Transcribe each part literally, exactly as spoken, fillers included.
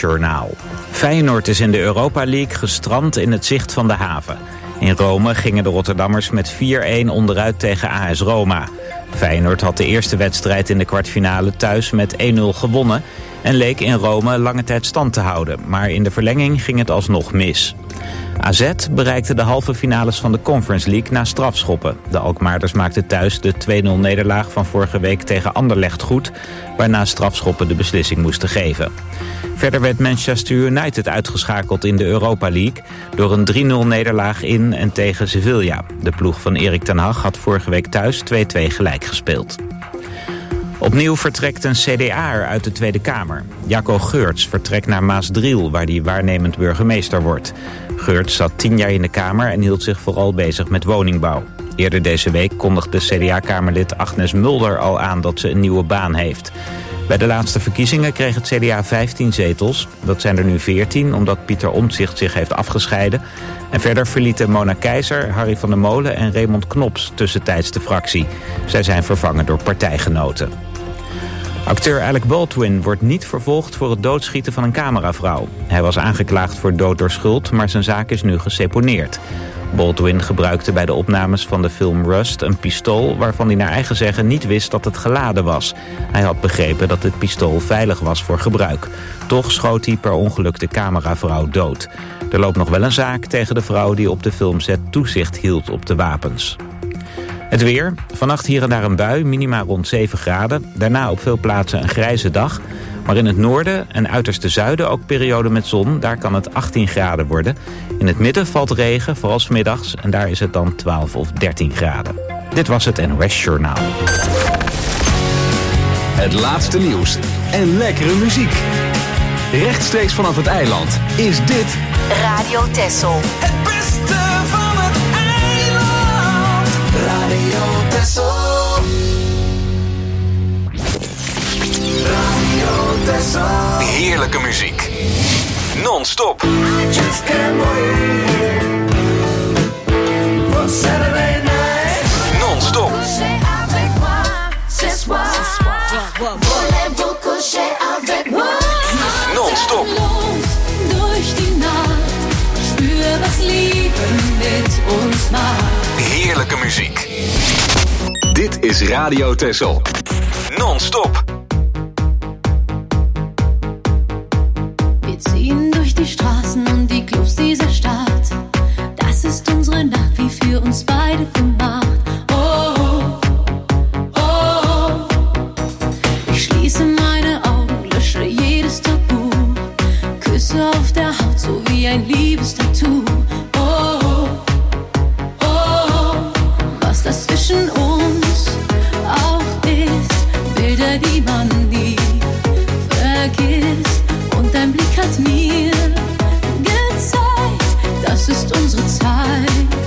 NOS-journaal. Feyenoord is in de Europa League gestrand in het zicht van de haven. In Rome gingen de Rotterdammers met vier-een onderuit tegen A S Roma. Feyenoord had de eerste wedstrijd in de kwartfinale thuis met één-nul gewonnen en leek in Rome lange tijd stand te houden. Maar in de verlenging ging het alsnog mis. A Z bereikte de halve finales van de Conference League na strafschoppen. De Alkmaarders maakten thuis de twee-nul nederlaag van vorige week tegen Anderlecht goed, waarna strafschoppen de beslissing moesten geven. Verder werd Manchester United uitgeschakeld in de Europa League door een drie-nul nederlaag in en tegen Sevilla. De ploeg van Erik ten Hag had vorige week thuis twee-twee gelijk gespeeld. Opnieuw vertrekt een C D A'er uit de Tweede Kamer. Jacco Geurts vertrekt naar Maasdriel, waar hij waarnemend burgemeester wordt. Geurts zat tien jaar in de Kamer en hield zich vooral bezig met woningbouw. Eerder deze week kondigde C D A-kamerlid Agnes Mulder al aan dat ze een nieuwe baan heeft. Bij de laatste verkiezingen kreeg het C D A vijftien zetels. Dat zijn er nu veertien, omdat Pieter Omtzigt zich heeft afgescheiden. En verder verlieten Mona Keizer, Harry van der Molen en Raymond Knops tussentijds de fractie. Zij zijn vervangen door partijgenoten. Acteur Alec Baldwin wordt niet vervolgd voor het doodschieten van een cameravrouw. Hij was aangeklaagd voor dood door schuld, maar zijn zaak is nu geseponeerd. Baldwin gebruikte bij de opnames van de film Rust een pistool waarvan hij naar eigen zeggen niet wist dat het geladen was. Hij had begrepen dat het pistool veilig was voor gebruik. Toch schoot hij per ongeluk de cameravrouw dood. Er loopt nog wel een zaak tegen de vrouw die op de filmset toezicht hield op de wapens. Het weer. Vannacht hier en daar een bui, minima rond zeven graden. Daarna op veel plaatsen een grijze dag. Maar in het noorden en uiterste zuiden ook perioden met zon. Daar kan het achttien graden worden. In het midden valt regen, vooral 's middags. En daar is het dan twaalf of dertien graden. Dit was het N O S-journaal. Het laatste nieuws en lekkere muziek. Rechtstreeks vanaf het eiland is dit Radio Texel. Het beste van het eiland. Radio Texel. Radio Texel. heerlijke muziek. Non-stop. I just can't wait for Saturday night. Non-stop. Non-stop. Heerlijke muziek. Dit is Radio Texel. Non-stop. Wir ziehen durch die Straßen und die Clubs dieser Stadt. Das ist unsere Nacht, wie für uns beide gemacht. Oh, oh, oh. Ich schließe meine Augen, lösche jedes Tabu. Küsse auf der Haut, so wie ein Liebestattoo. Oh, oh, oh. Was das zwischen uns auch ist, Bilder, die man nie vergisst. Und dein Blick hat mir gezeigt, das ist unsere Zeit.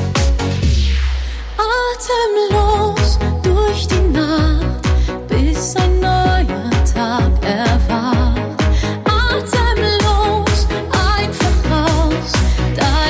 Atemlos durch die Nacht, bis ein neuer Tag erwacht. Atemlos einfach raus, da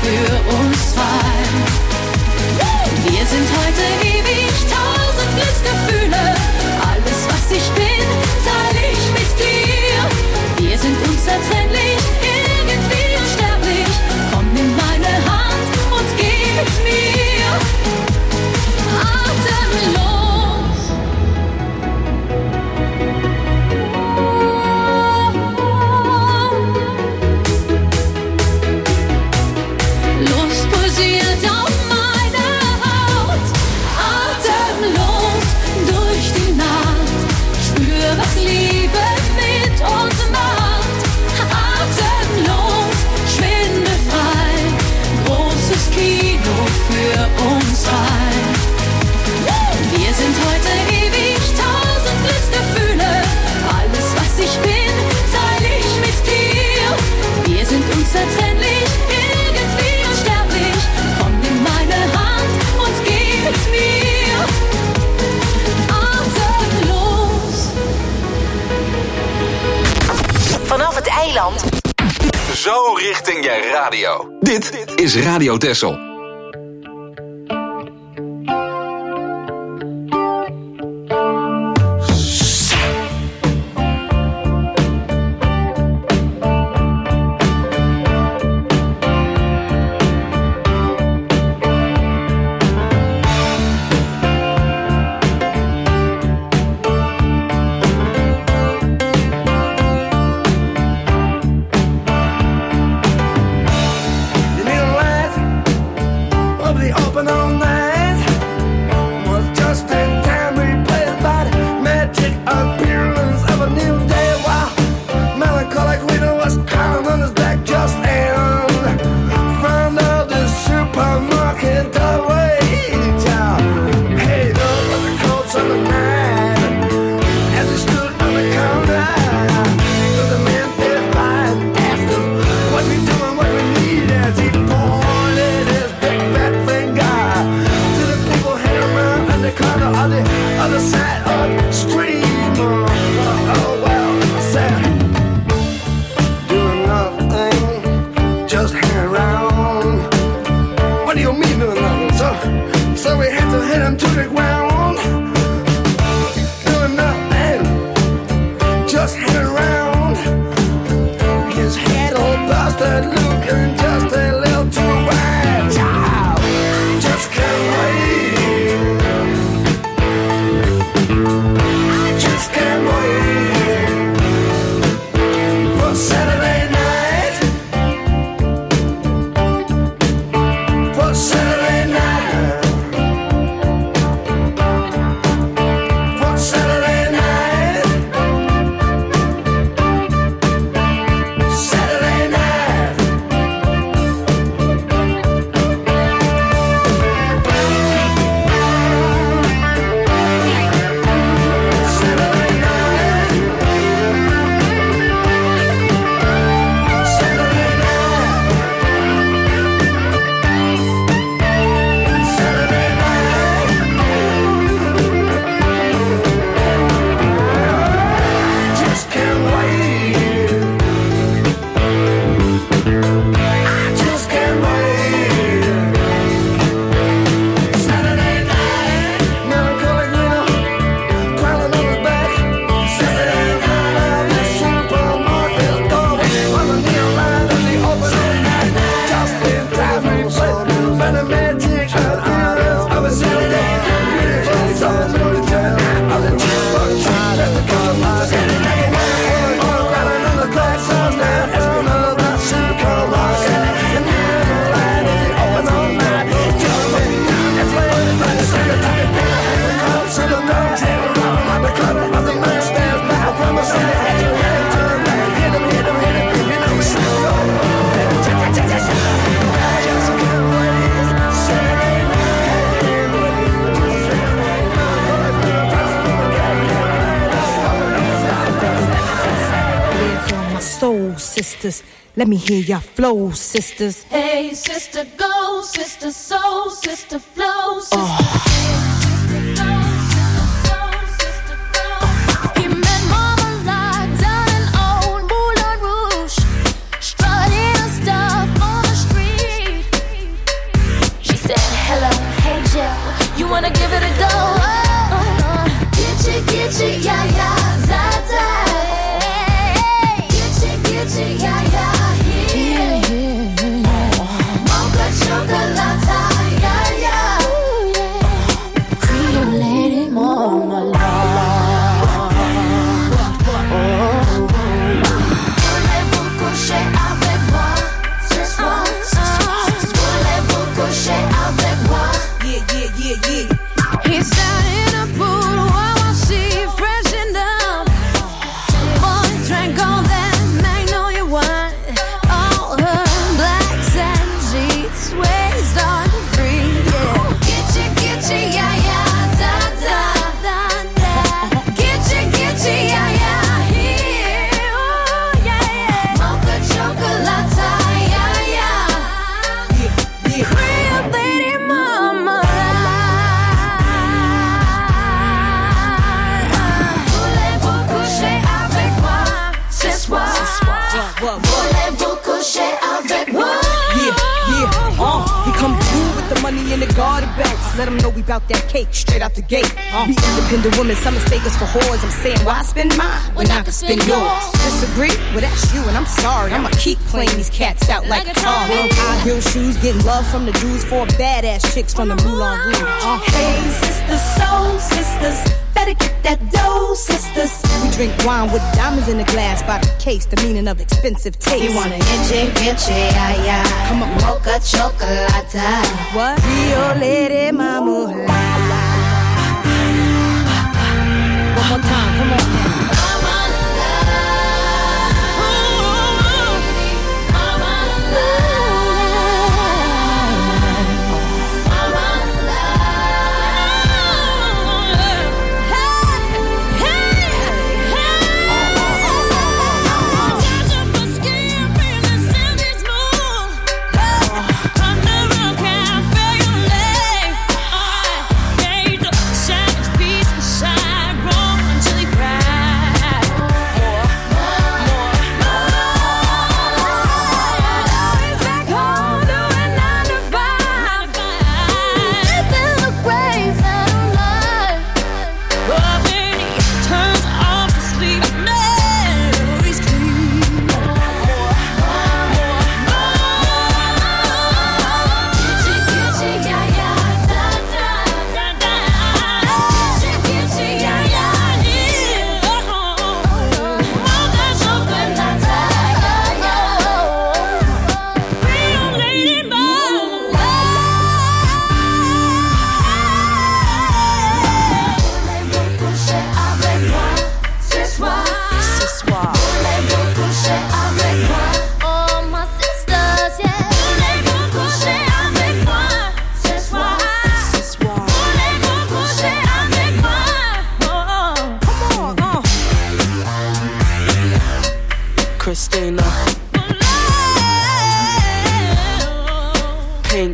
für uns zwei. Wir sind heute ewig, tausend Glücksgefühle. Alles, was ich bin, teile ich mit dir. Wir sind unzertrennlich, irgendwie unsterblich. Komm, nimm meine Hand und geh mit mir. Atemlos. Lust pulsiert auf meiner Haut. Atemlos durch die Nacht. Spür, was Liebe mit uns macht. Atemlos, schwindelfrei. Großes Kino für uns zwei. Wir sind heute ewig, tausend Glücksgefühle. Alles, was ich bin, teile ich mit dir. Wir sind unzertrennlich, irgendwie unsterblich. Komm, nimm meine Hand und geh mit mir. Atemlos. Vanaf het eiland. Zo richting je radio. Dit is Radio Texel. You need a light of the open all night. Was just in time replaced by the magic appearance of a new day. While melancholic widow was crying on his back just in front of the supermarket doorway. Hey, those were the coats of the night as he stood on the counter. So the man passed by and asked him what we doing, what we need, as he pointed his big fat finger to the people hanging around on the corner on the other side of the street. Oh, oh well, I said, doing nothing, just hang around. What do you mean doing nothing? So, so we had to hit him to the ground. Doing nothing, just hang around. His head all busted, looking just a little too wide. Child, just can't wait. I just can't wait for Saturday night. For Saturday night. For Saturday night. Saturday night. Saturday night. Saturday night. Saturday night. Just can't wait. I just can't wait. Saturday night. Melancholic widow, crawling on his back. Saturday night. The supermarket doorway on the neon light of the open night. Just in time replaced by the magic appearance of a Saturday. Beautiful songs for the journey of the cheapbox. Just a couple of Saturday night. Crawling on the glass house down. Esplanade, that supermarket. The neon light of the open all night. Just in time. It's late by the secretary. The cops and the dogs hang around on the corner of the night. Stands back from a Saturday. Turn back, hit him, hit him, hit him. You know we should go. I just can't wait. Saturday For my soul sisters, let me hear your flow, sisters. Hey, sister, go, sister, soul, sister, flow, sister. Hey, sister, go, sister, soul, sister, go. He met Mama Lot down in old Moulin Rouge, strutting her stuff on the street. Come through with the money in the garden belts. Let them know we bout that cake straight out the gate. Uh. Be independent women, some mistake us for whores. I'm saying, why spend mine when I can spend yours? Disagree? Well, that's you, and I'm sorry. I'ma keep playing these cats out like a car. High heel shoes, getting love from the dudes, for badass chicks from the Moulin Rouge. Uh. Hey, sisters, soul sisters, better get that dough, sisters. We drink wine with diamonds in the glass by the case, the meaning of expensive taste. You want an inche, inche, ay, ay. Come on, mocha chocolate. What? Rio Lady Mama. One more time, come on. Christina, Pink,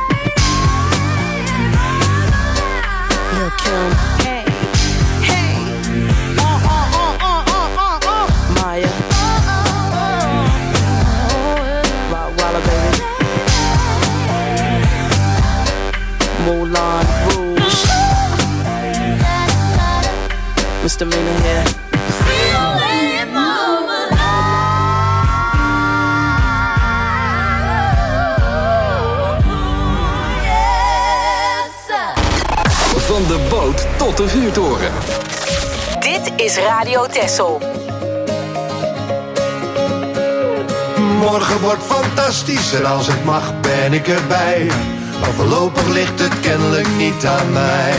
Lil' Kim, Hey, hey, uh, uh, uh, uh, uh, uh, uh. Maya, Rottweiler baby, Moulin Rouge, Misdemeanor here. Van de boot tot de vuurtoren. Dit is Radio Texel. Morgen wordt fantastisch en als het mag ben ik erbij. Maar voorlopig ligt het kennelijk niet aan mij.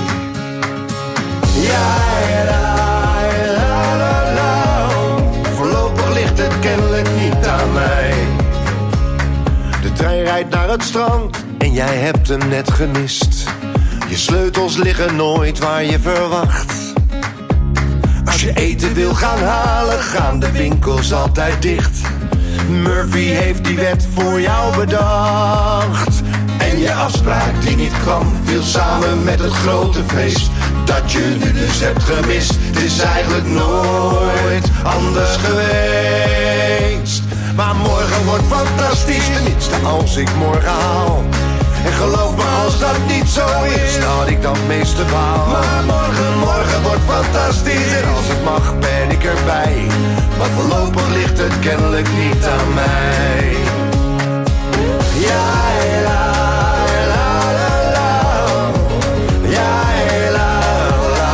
Ja, la, la, la, la. Voorlopig ligt het kennelijk niet aan mij. De trein rijdt naar het strand en jij hebt hem net gemist. Je sleutels liggen nooit waar je verwacht. Als je eten wil gaan halen, gaan de winkels altijd dicht. Murphy heeft die wet voor jou bedacht. En je afspraak die niet kwam, viel samen met het grote feest dat je nu dus hebt gemist. Het is eigenlijk nooit anders geweest. Maar morgen wordt fantastisch, tenminste als ik morgen haal. En geloof me, als dat niet zo is, dan had ik dat meeste baal. Maar morgen, morgen wordt fantastisch en als het mag ben ik erbij. Maar voorlopig ligt het kennelijk niet aan mij. Ja, la, la, la, la. Ja, la, la.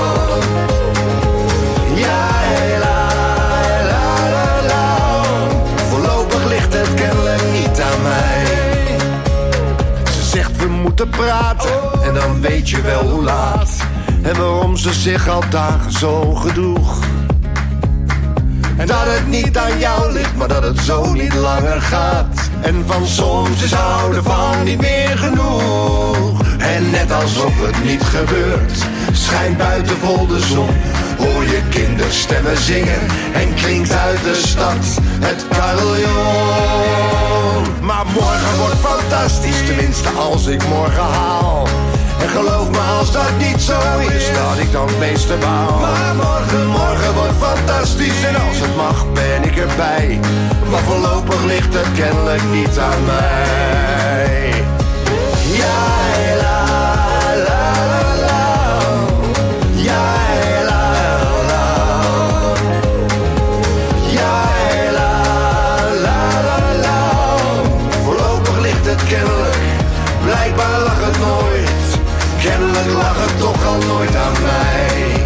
Ja, la, la, la, la. Voorlopig ligt het kennelijk niet aan mij. Zegt we moeten praten en dan weet je wel hoe laat. En waarom ze zich al dagen zo gedroeg. En dat het niet aan jou ligt, maar dat het zo niet langer gaat. En van soms is houden van niet meer genoeg. En net alsof het niet gebeurt, schijnt buiten vol de zon. Hoor je kinderstemmen zingen en klinkt uit de stad het carillon. Maar morgen wordt fantastisch, tenminste als ik morgen haal. En geloof me als dat niet zo is, dat ik dan het meeste baal. Maar morgen, morgen wordt fantastisch en als het mag ben ik erbij. Maar voorlopig ligt het kennelijk niet aan mij. Ja, la, la, la, la. Ja, la, la. Ja, la, la, la, la. Voorlopig ligt het kennelijk, blijkbaar lag het nooit. Kennelijk lag het toch al nooit aan mij.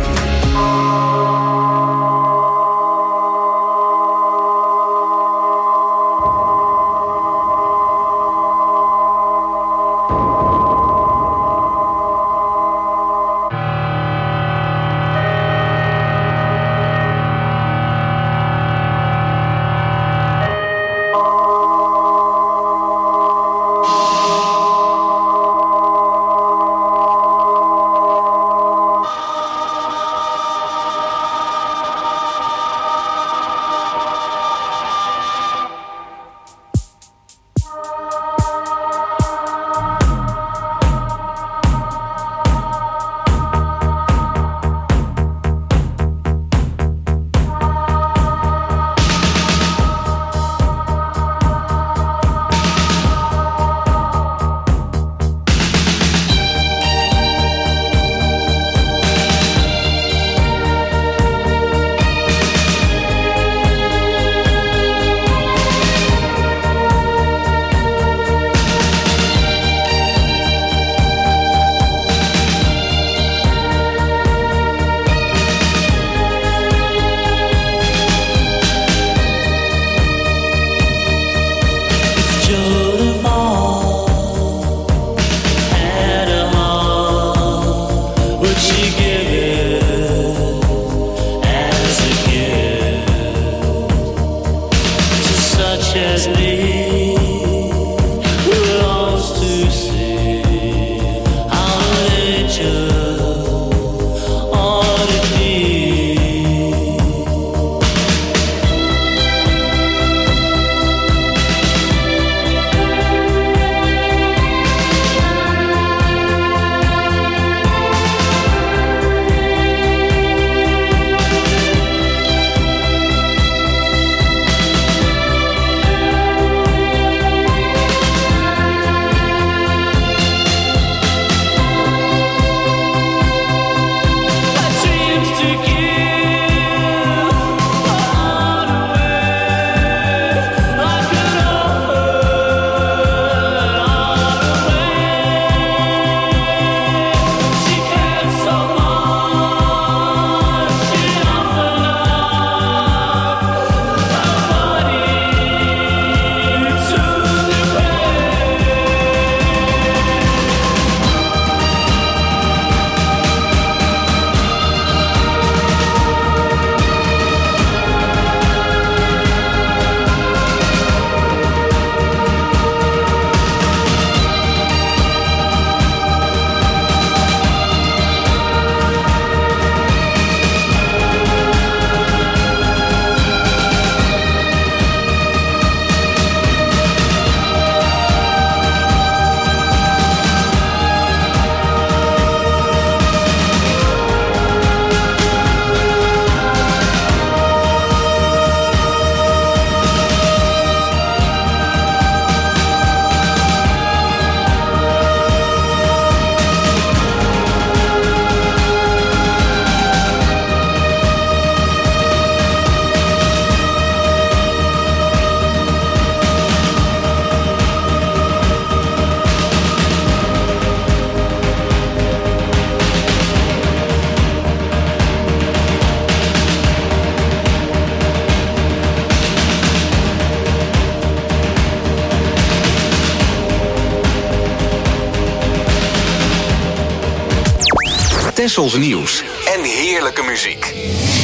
Tessels nieuws en heerlijke muziek.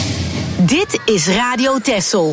Dit is Radio Tessel.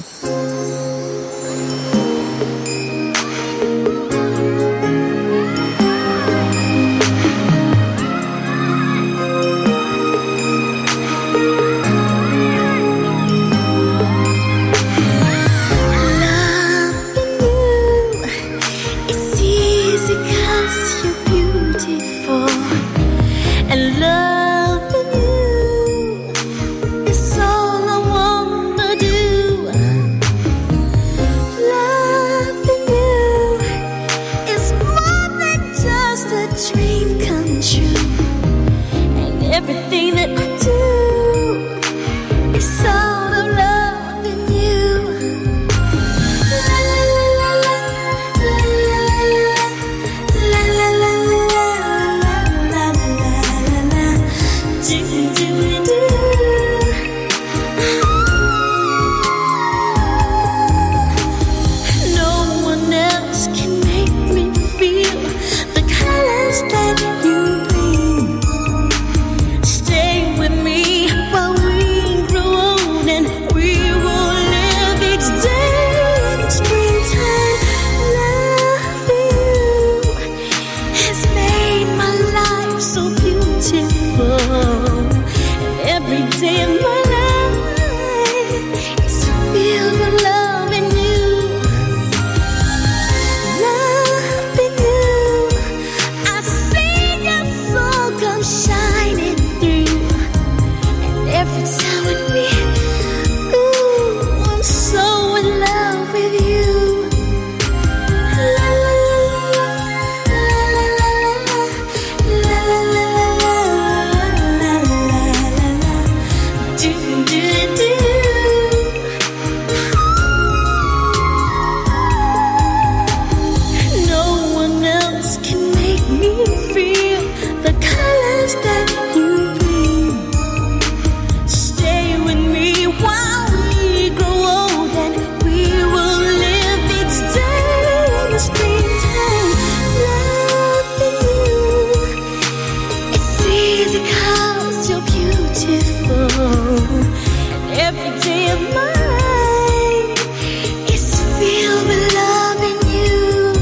beautiful. And every day of my life is filled with loving you.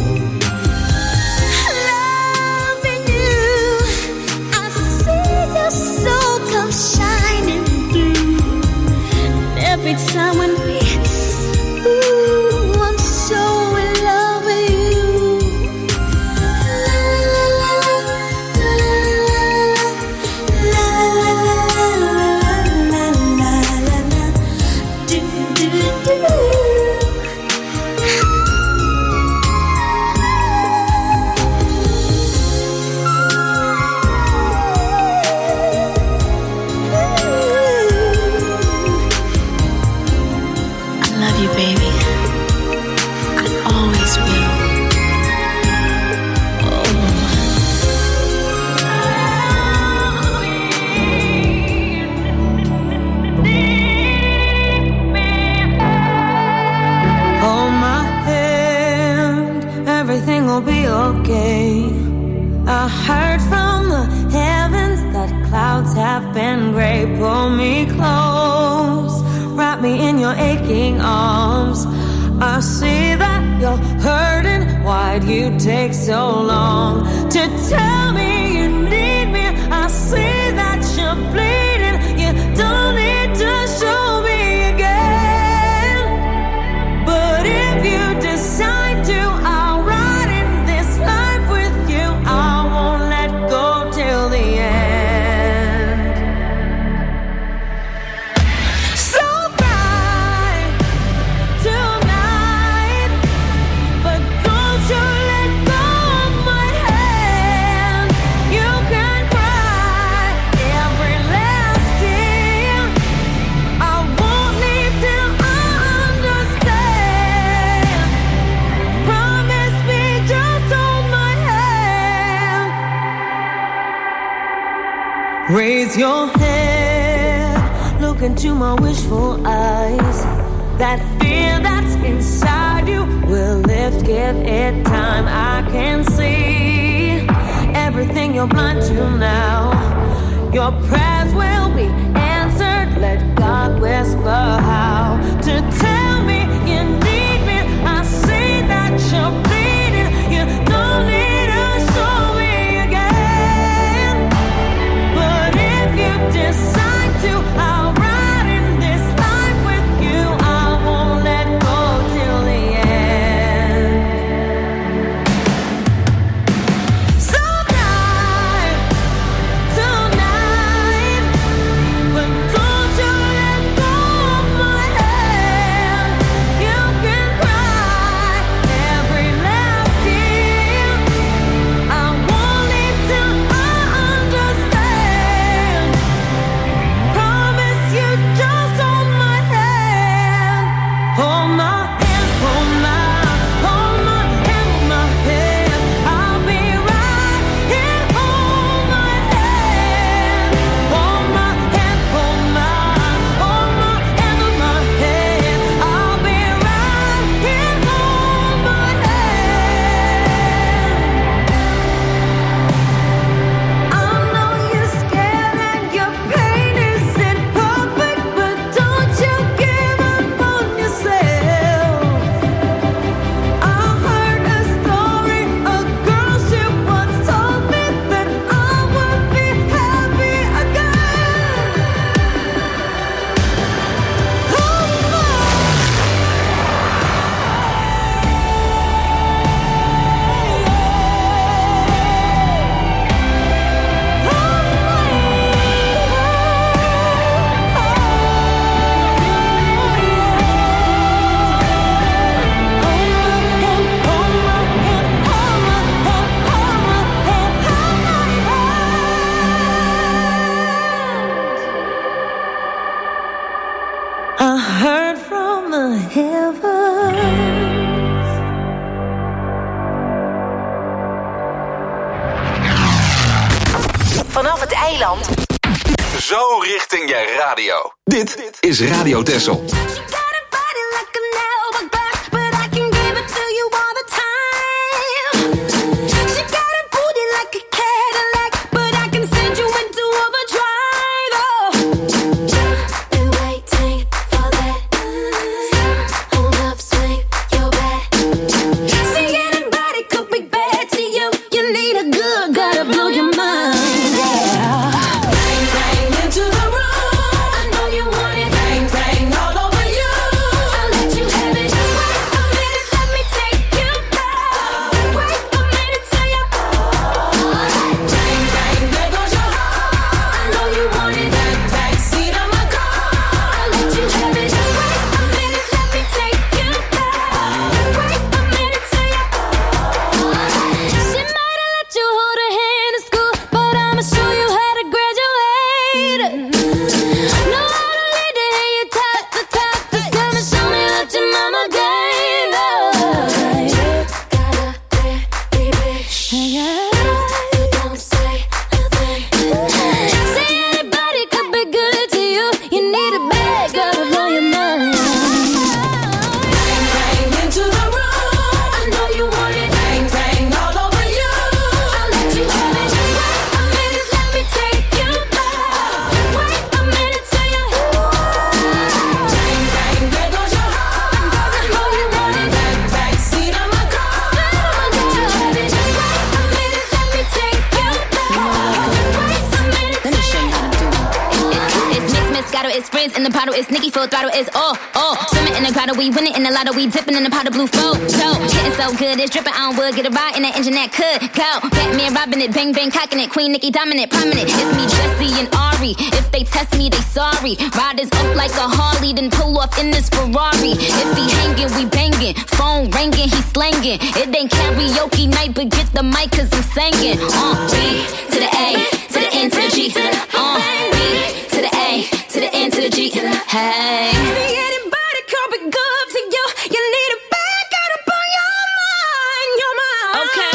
Loving you. I see your soul come shining through. And every time when we, ooh, I'm so in love with you. Have been gray, pull me close, wrap me in your aching arms. I see that you're hurting, why'd you take so long to tell me you need me? I see that you're bleeding, you don't need to show me again. But if you decide to, I'll ride in this life with you. I won't let go till the end. Raise your head, look into my wishful eyes. That fear that's inside you will lift, give it time. I can see everything you're blind to now. Your prayers will be answered, let God whisper how to tell me you need me. I see that you're bleeding, you don't need to show me. Decide to, I'll ride in this life with you. I won't let go till the end. So tonight, tonight, but don't you let go of my hand. You can cry every last tear. I won't leave till I understand. You just hold my hand, hold my hand, hold my, hold my hand, hold my hand. I'll be right here. Hold my hand, hold my hand, hold my, hold my hand, hold my hand. I'll be right here. Hold my hand. I know you're scared and your pain isn't perfect, but don't you give up on yourself. I heard a story, a girl, she once told me that I would be happy again. Oh, I heard from the heavens. Vanaf het eiland. Zo richting je radio. Dit is Radio Texel. Like a Cadillac, but I can send you into overdrive. Oh. friends in the bottle. It's Nicki full throttle. It's oh, oh. Swimming in the grotto, we winning in the lotto. We dipping in the pot of blue flow. So, getting so good, it's dripping on wood. Get a ride in that engine that could go. Batman robbing it, bang bang cocking it. Queen Nicki dominant, prominent. It's me, Jesse and Ari. If they test me, they sorry. Riders up like a Harley, then pull off in this Ferrari. If he hanging, we banging. Phone ringing, he slanging. It ain't karaoke night, but get the mic 'cause I'm singing. Uh, B to the A, to the N to the G. Uh, B to the A, to the N to the G. Hey. See anybody come be good to you? You need a back out up on your mind, your mind. Okay.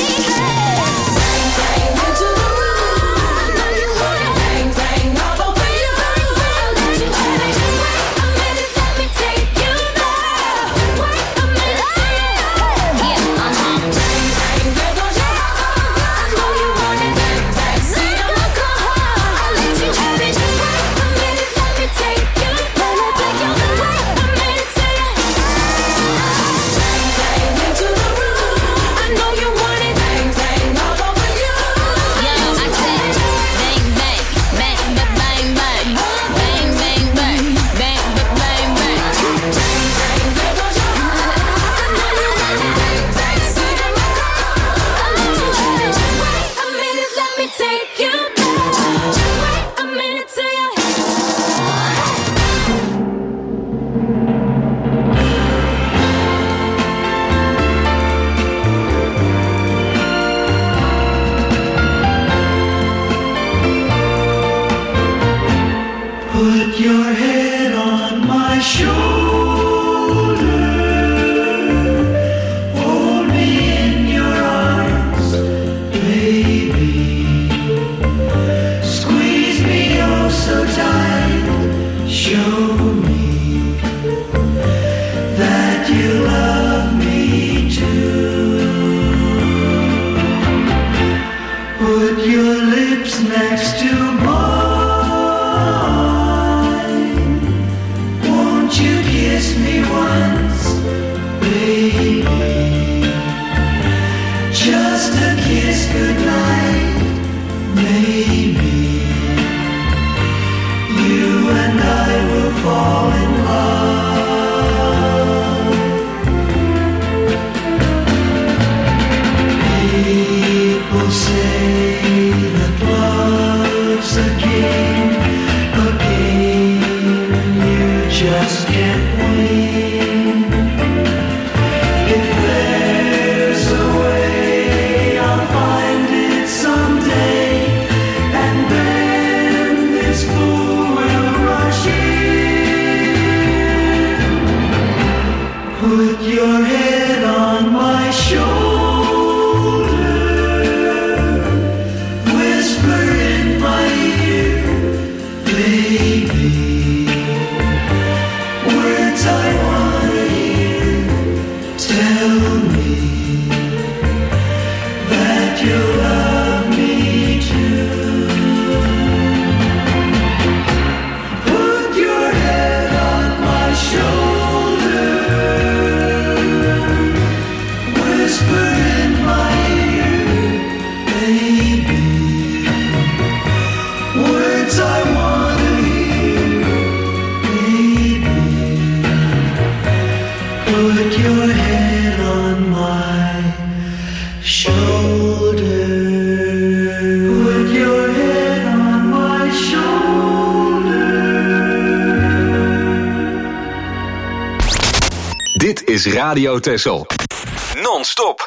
Is Radio Texel. Non-stop.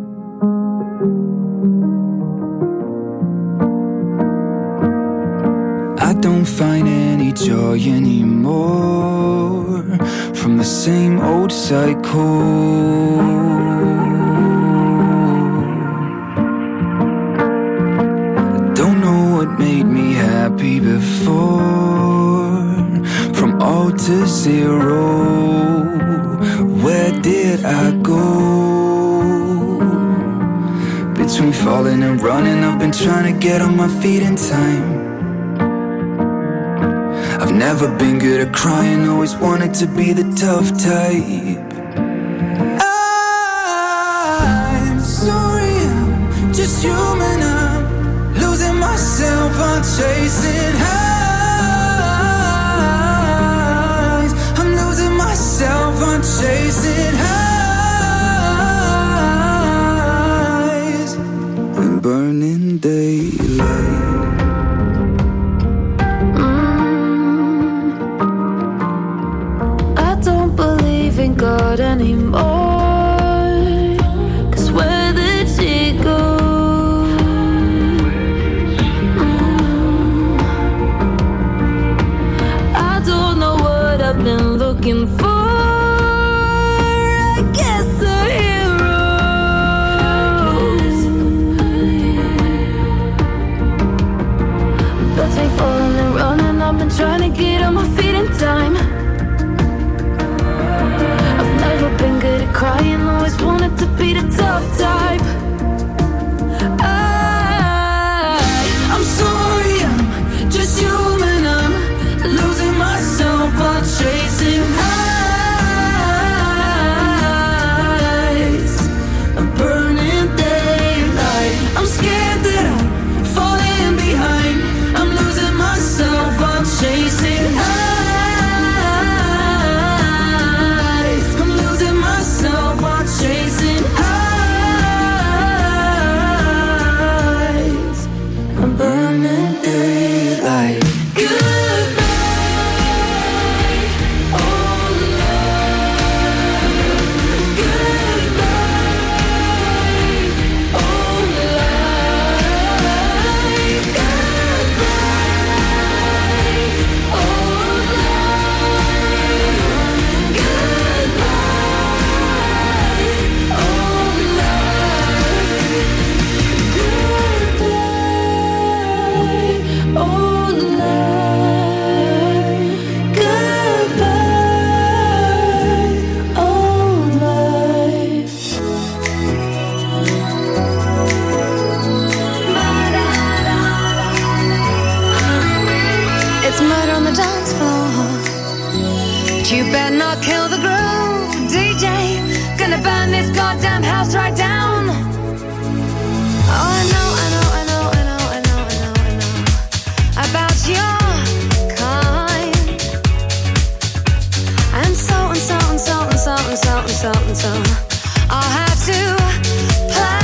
I don't find any joy anymore from the same old cycle. I don't know what made me happy before. From all to zero, where did I go? Between falling and running, I've been trying to get on my feet in time. I've never been good at crying, always wanted to be the tough type. I'm sorry, I'm just human, I'm losing myself, I'm chasing high. But you better not kill the groove, D J. Gonna burn this goddamn house right down. Oh, I know, I know, I know, I know, I know, I know, I know about your kind. And so and so and so and so and so and so and so I'll have to play.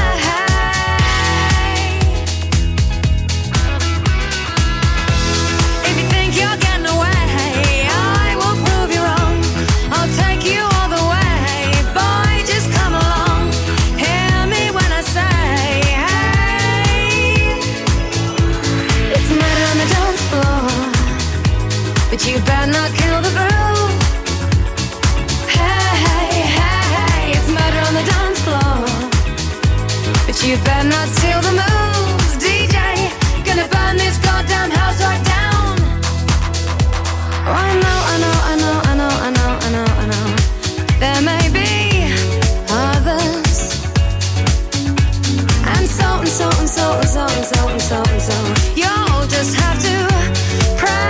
If you think you're getting away, I will prove you wrong. I'll take you all the way. Boy, just come along. Hear me when I say, hey. It's murder on the dance floor, but you better not kill the groove. Hey, hey, hey, hey. It's murder on the dance floor, but you better not steal the moves, D J. Gonna burn this goddamn house right down. Oh, I know, I know, I know, I know, I know, I know, I know. There may be others, and so and so and so and so and so and so and so. You'll just have to pray.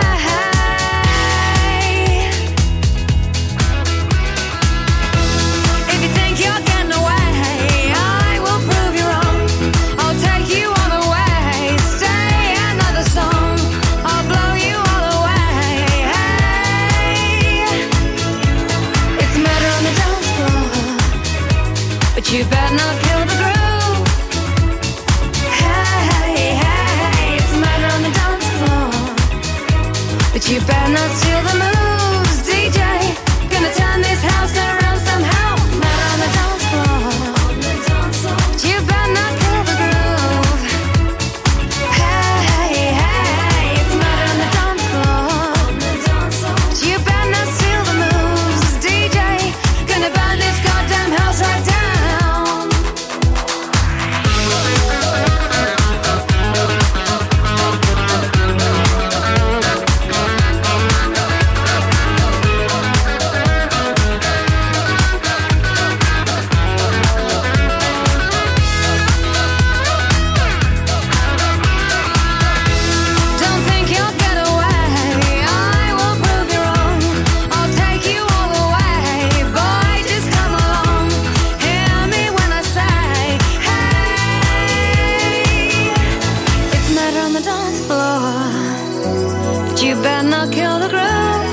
If you think you're getting away, I will prove you wrong. I'll take you all the way. Stay another song, I'll blow you all away. Hey, it's murder on the dance floor, but you better not kill the groove. Hey, hey, hey, it's murder on the dance floor, but you better not steal the moves, D J. Gonna turn this house around somehow. Murder on the dance floor, but you better not kill the groove. Hey, hey, hey, it's murder on the dance floor, but you better not steal the moves, D J. Gonna burn this goddamn house right down. Don't think you'll get away, I will prove you wrong. I'll take you all the way. Boy, just come along. Hear me when I say, hey. It's murder on the dance floor, but you better not kill the groove.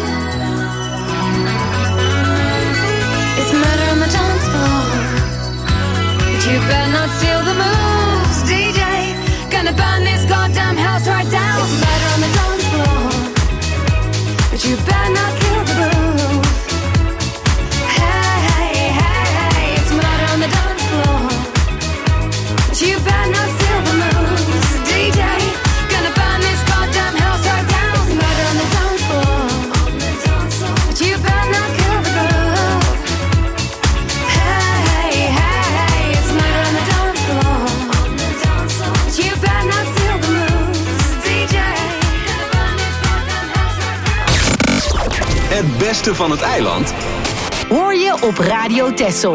It's murder on the dance floor, but you better not steal the moves, D J. Gonna burn this goddamn house right down. It's murder on the dance floor, but you better not kill the groove. Hey, hey, hey, hey, it's murder on the dance floor, but you better not steal the moves, D J. Gonna burn this goddamn house right down. It's murder on the dance floor, but you better not kill the groove. Hey, hey, hey, it's murder on the dance floor, but you better not steal the moves, D J. Gonna burn this goddamn house right down. Het beste van het eiland Hoor je op Radio Texel.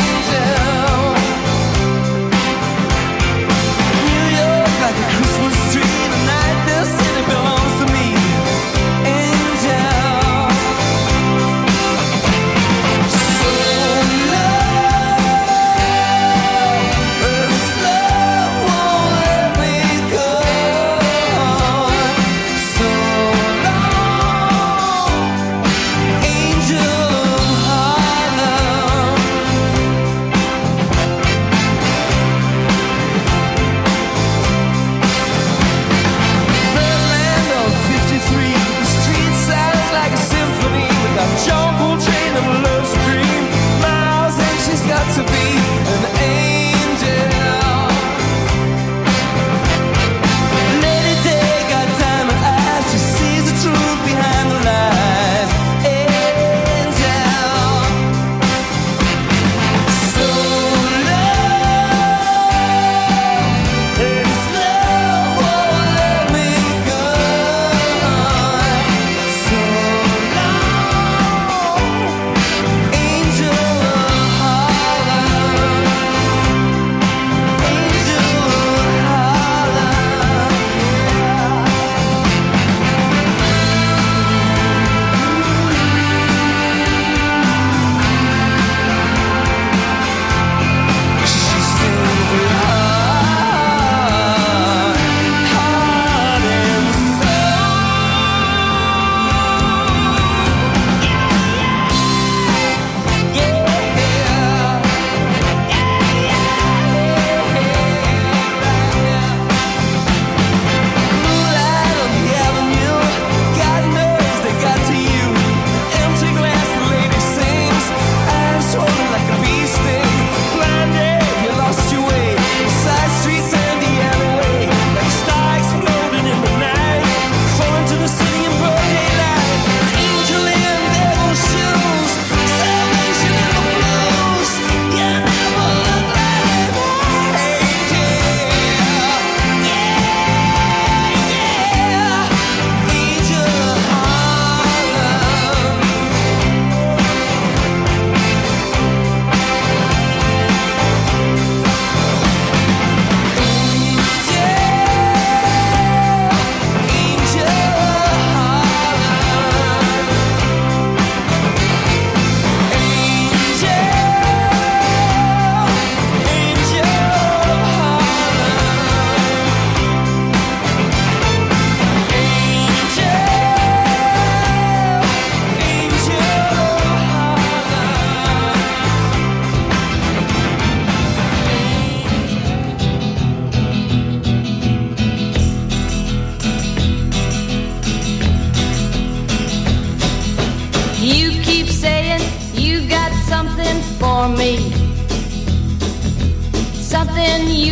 New York like a Christmas tree.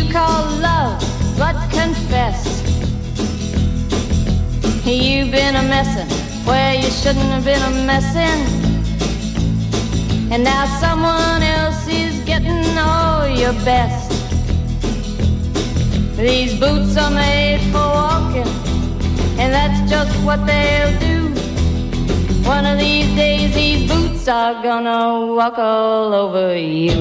call love, but confess you've been a messin' where you shouldn't have been a messin', and now someone else is getting all your best. These boots are made for walking, and that's just what they'll do. One of these days these boots are gonna walk all over you.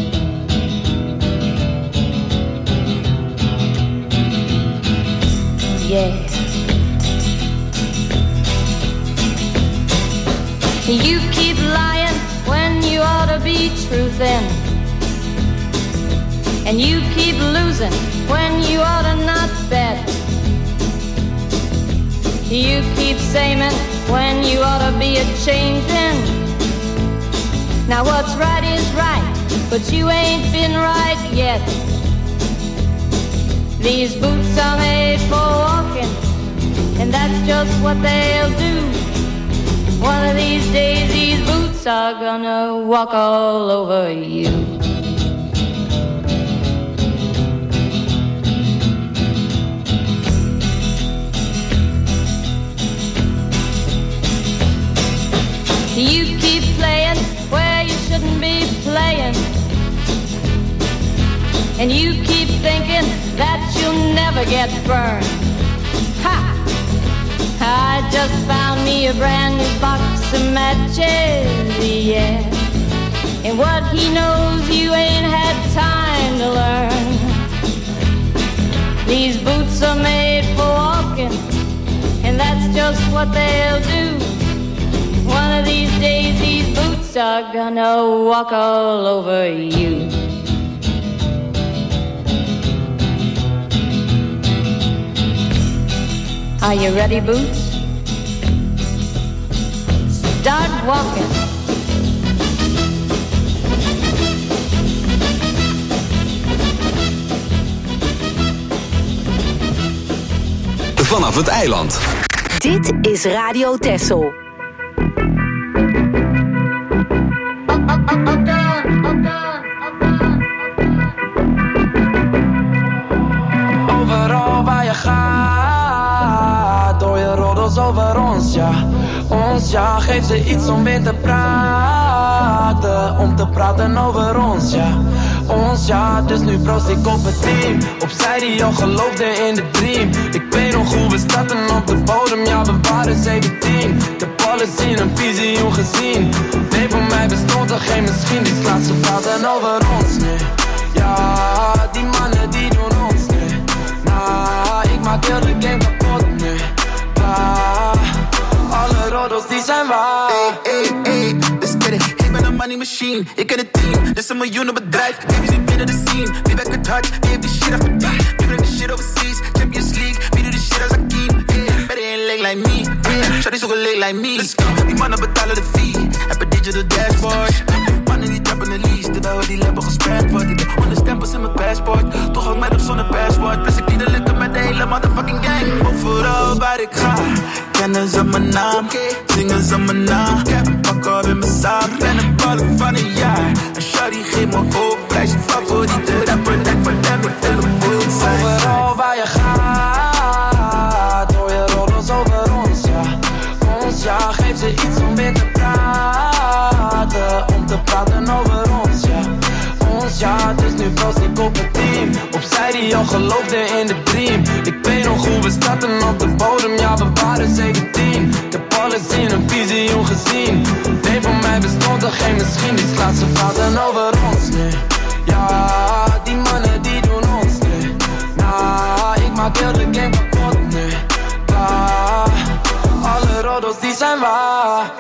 Yeah. You keep lying when you ought to be truthin', and you keep losing when you ought to not bet. You keep saying when you ought to be a-changin'. Now what's right is right, but you ain't been right yet. These boots are made for walking, and that's just what they'll do. One of these days these boots are gonna walk all over you. You keep playing where you shouldn't be playing, and you keep thinking that you'll never get burned. Ha! I just found me a brand new box of matches, yeah. And what he knows you ain't had time to learn. These boots are made for walking, and that's just what they'll do. One of these days these boots are gonna walk all over you. Are you ready, Boots? Start walking. Vanaf het eiland. Dit is Radio Texel. Overal waar je gaat, door je roddels over ons, ja. Ons, ja, geef ze iets om weer te praten. Om te praten over ons, ja. Ons, ja, dus nu proost ik op het team. Opzij die al geloofde in de dream. Ik weet nog hoe we starten op de bodem, ja, we waren zeventien. Ik heb alles in een visioen gezien. Nee, voor mij bestond er geen misschien. Die slaat ze praten over ons, nee. Ja, die mannen die doen ons, nee. Nah, ik maak heel de game kapot, nee. Bah, alle roddels die zijn waar. Hey, hey, hey, dus ken ik. Ik ben een money machine, ik ken het team. Dit is een miljoenenbedrijf, baby zit binnen de scene. Wie werkt het hard, wie heeft die shit afverdiend? Wie brengt de shit overseas, Champions League. Wie doet de shit als Akeem? Better ain't leg like me, shawty's ook een leg like me. Let's go, die mannen betalen de fee, heb een digital dashboard. Mannen die trappen de lease, terwijl die Lambo gesperd wordt. Ik heb honderd stempels in mijn passport, toch ook met of zonder passport. Plus ik liet de lukken met de hele motherfucking gang. Overal waar ik ga, kennen ze mijn naam, zingen ze mijn naam. Ik heb een pak op in mijn zaak, ben een ballen van een jaar. En shawty geeft me op, prijs je favoriete rapper, nek voor hem moet helemaal zijn. Overal waar je gaat, hoor je roddels over ons, ja. Ons, ja, geef ze iets om weer te praten. Om te praten over ons, ja. Ons, ja, dus nu proost ik op het team. Opzij die al geloofde in de dream. Ik weet nog hoe we starten op de bodem, ja, we waren zeventien. Ik heb alles in een visioen gezien. Nee, voor mij bestond er geen misschien. Die slaat ze praten over ons, nee. Ja, die mannen die doen ons, nee. Nah, ik maak heel de game kapot, nee. Bah, alle roddels die zijn waar.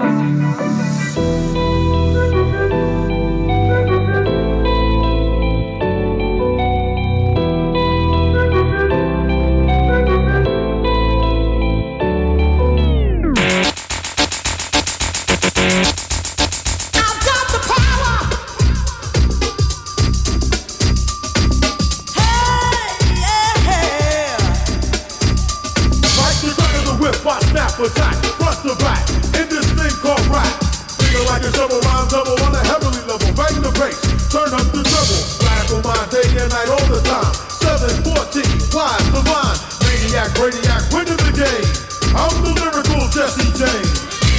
Attack, front to back, in this thing called rap. Feel like a double rhyme double on a heavenly level. Bang the bass, turn up the treble. Radical mind day and night all the time. seven fourteen, wise, divine, maniac, radiac, winning the game. I'm the lyrical Jesse James.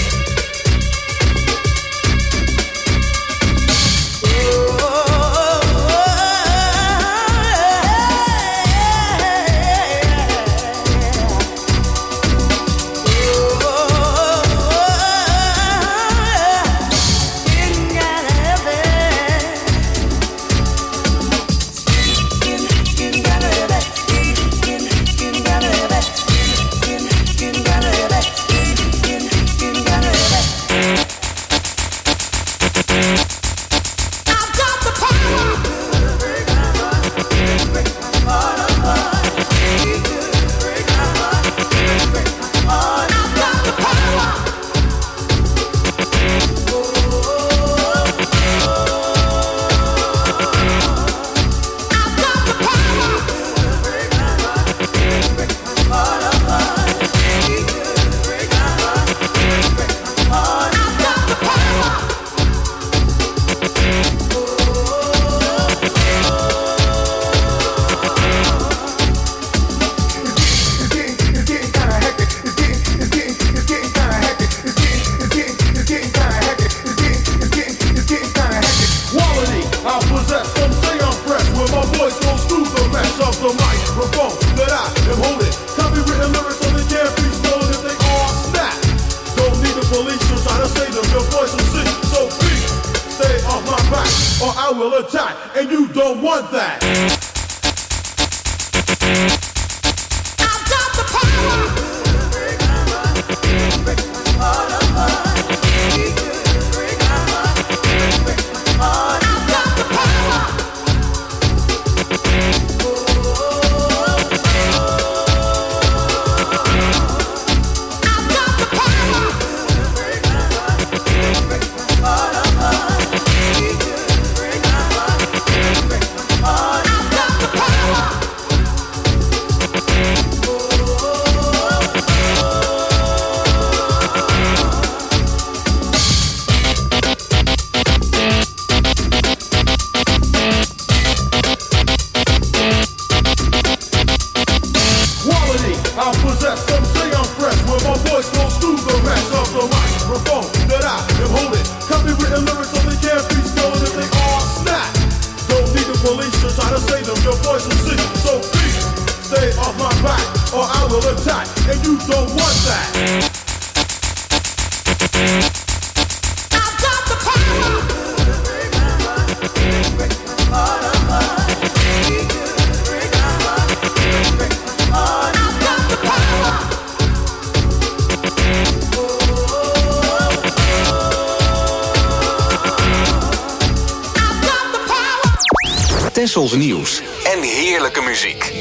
Tessels nieuws en heerlijke muziek.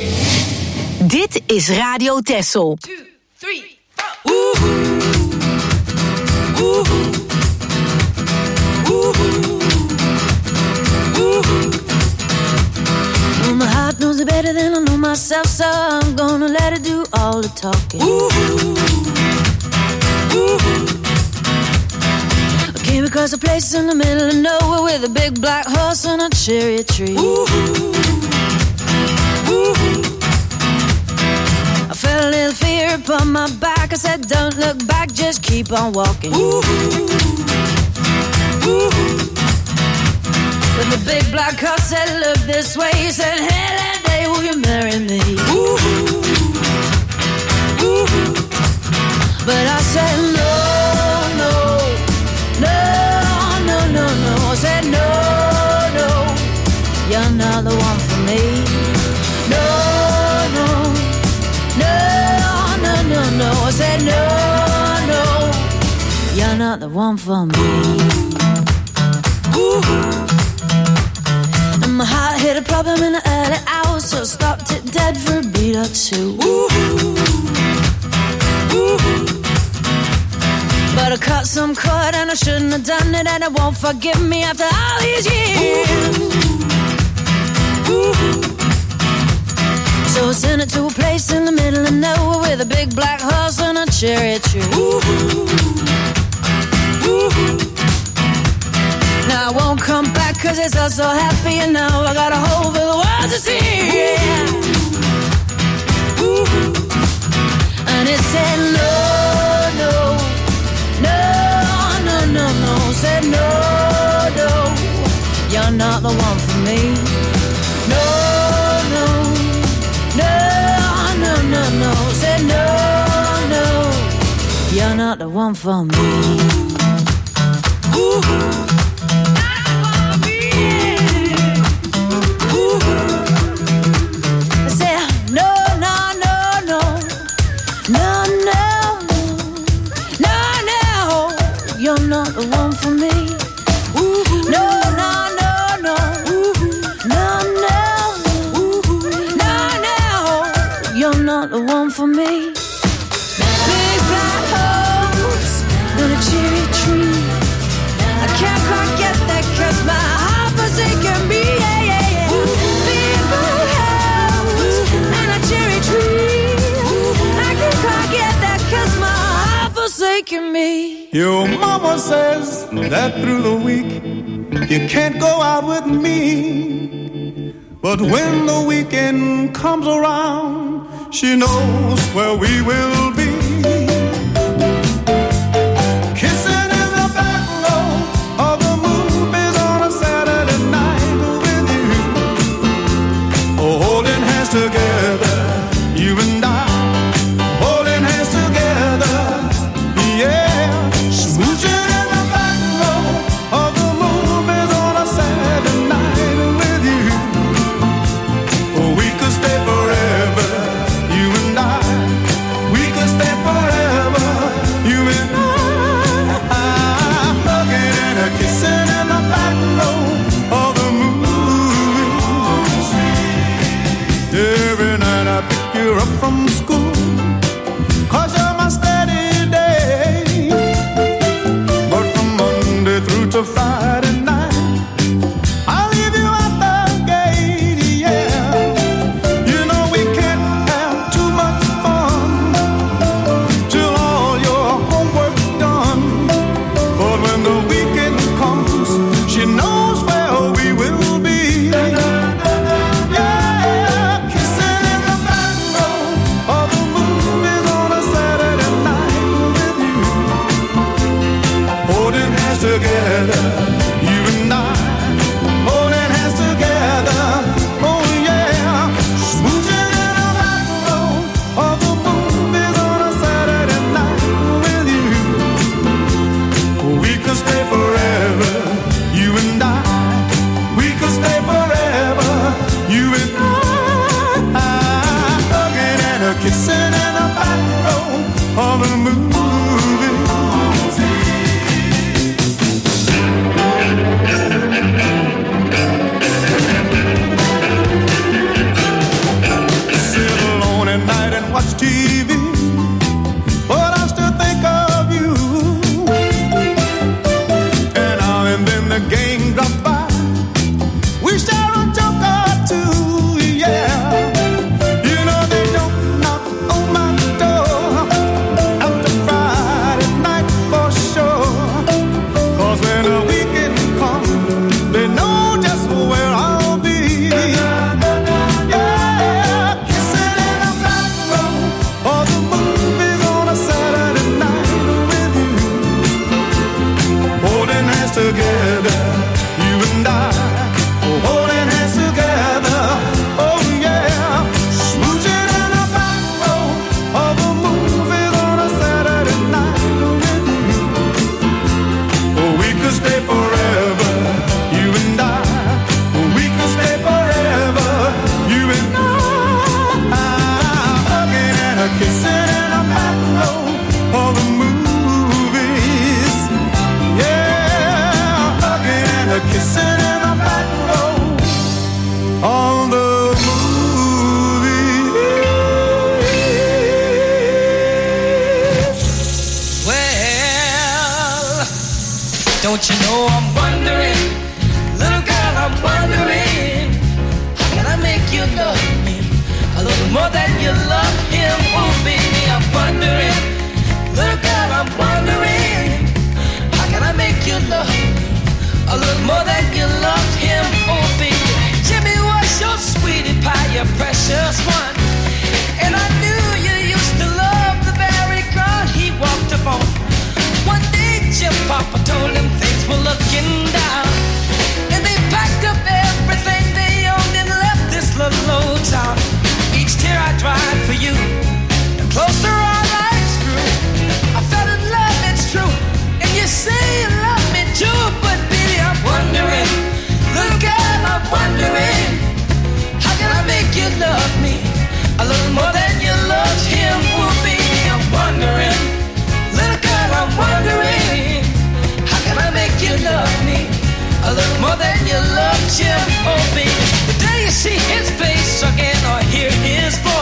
Dit is Radio Tessel. Two, three, four. Ooh. Ooh. Ooh. Ooh. Well, my heart knows it better than I know myself, so I'm gonna let it do all the talking. Ooh. Ooh. Came across a place in the middle of nowhere with a big black horse and a cherry tree. Ooh. Ooh. I felt a little fear upon my back. I said, don't look back, just keep on walking. Ooh. Ooh. When the big black horse said, look this way, he said, hey, that day will you marry me? Ooh. Ooh. But I said, no, no. No, no, no, no. I said no, no. You're not the one for me. No, no. No, no, no, no. I said no, no. You're not the one for me. Ooh. And my heart hit a problem in the early hours, so I stopped it dead for a beat or two. Ooh. Ooh. But I cut some cord and I shouldn't have done it, and it won't forgive me after all these years. Ooh. Ooh. So I sent it to a place in the middle of nowhere with a big black horse and a cherry tree. Ooh. Ooh. Now I won't come back 'cause it's all so happy and now I got a hole for the world to see. Yeah. Ooh. And it said no, no, no, no, no, no. Said no, no, you're not the one for me. No, no, no, no, no, no. Said no, no, you're not the one for me. Ooh. Not the one for me. Ooh, no, no, no, no. Ooh, no, no. Ooh, no, no. You're not the one for me. Big black holes and a cherry tree. I can't quite get that 'cause my heart forsaken me. Yeah, yeah, yeah. Big black holes and a cherry tree. I can't quite get that 'cause my heart forsaken me. Your mama says that through the week you can't go out with me, but when the weekend comes around, she knows where we will be. Kissing in the back row of the movies on a Saturday night with you, oh, holding hands together, you and I, holding hands together, yeah. Smooching in the back row of the movies on a Saturday night with you. Oh, we could stay forever, you and I. We could stay forever, you and I. Hugging and a kissing in the back row of the movies. Every night I pick you up from school, 'cause you're my steady day. Through to Friday night, I'll leave you at the gate, yeah. You know we can't have too much fun till all your homework's done. But when the weekend comes, she knows where we will be. Yeah, kissing in the back row of the movies on a Saturday night with you, holding hands together, you and I, holding hands together, oh yeah, smooching in the back row of the movies on a Saturday night with you. We could stay forever, you and I, we could stay forever, you and I, hugging and a kissing in the back row of the movies. Watch T V, but I still think of you. And now and then the gang drops by, we share a joke or two, yeah. You know they don't knock on my door after Friday night for sure. 'Cause when the weekend comes, they know just where I'll be. Together, you and I, holding hands together, oh yeah, smooching in the back row of the movies on a Saturday night with you. Oh, we could stay forever, you and I, we could stay forever, you and I, hugging and a kissing in the back row of the movies, yeah. Kissing in the back row on the movies. Well, don't you know I'm wondering, little girl, I'm wondering, how can I make you love me a little more than you love him? Oh, baby, I'm wondering, little girl, I'm wondering, how can I make you love me a little more than you love him? I look more than you look, Jim. Oh, baby, the day you see his face again or hear his voice.